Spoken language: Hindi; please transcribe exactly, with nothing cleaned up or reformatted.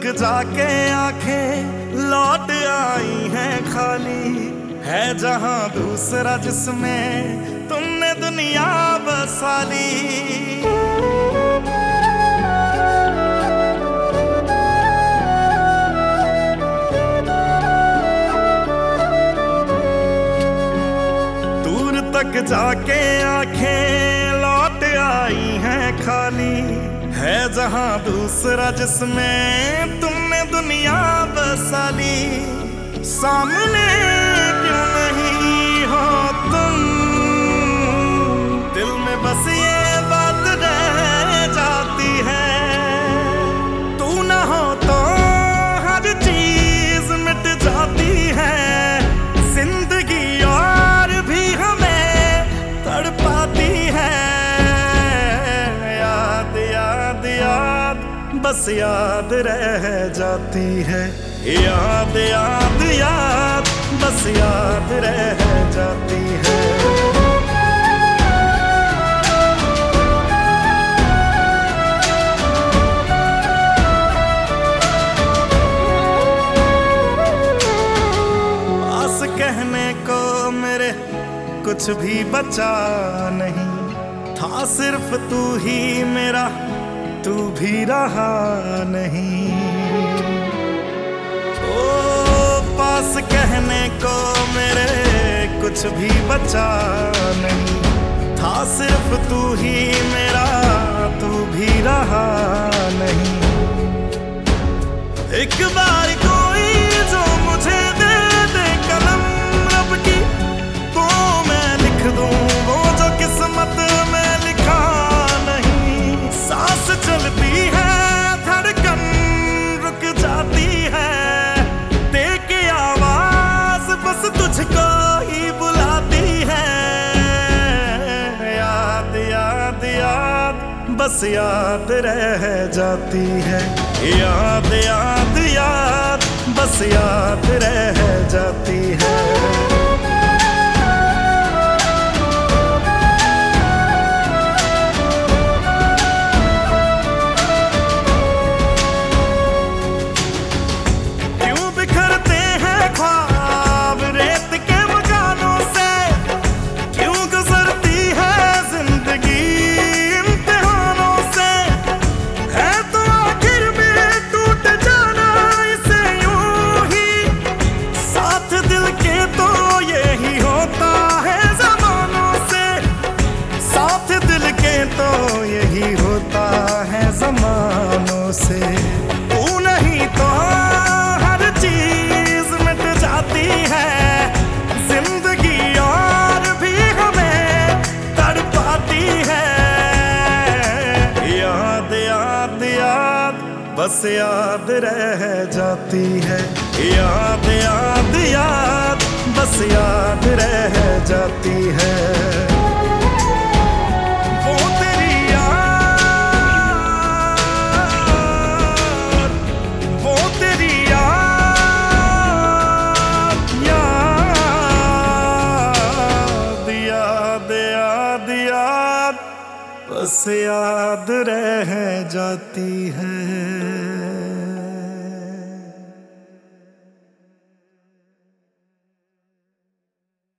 तक जाके आंखें लौट आई हैं खाली, है जहां दूसरा जिसमें तुमने दुनिया बसा ली। दूर तक जाके आंखें लौट आई हैं खाली, है जहां दूसरा जिसमें तुमने दुनिया बसा ली। सामने क्यों नहीं हो तुम, दिल में बस ये बात रह जाती है। तू ना हो तो हर चीज मिट जाती है, जिंदगी और भी हमें तड़पाती है। याद याद याद बस याद रह जाती है, याद याद याद बस याद रह जाती है। पास कहने को मेरे कुछ भी बचा नहीं, था सिर्फ तू ही मेरा, तू भी रहा नहीं। ओ पास कहने को मेरे कुछ भी बचा नहीं, था सिर्फ तू ही मेरा, तू भी रहा नहीं। एक बार कोई जो मुझे दे दे कलम रब की, तो मैं लिख दूं वो जो किस्मत में लिखा नहीं। सांस चलती है, धड़कन रुक जाती है, दे के आवाज बस तुझको ही बुलाती है। याद याद याद बस याद रह जाती है, याद याद याद बस याद रह जाती है। तो यही होता है ज़मानों से, तू नहीं तो हर चीज मिट जाती है, जिंदगी और भी हमें तड़पाती है। याद याद याद बस याद रह जाती है, याद याद याद बस याद रह जाती है। बस याद रह जाती है।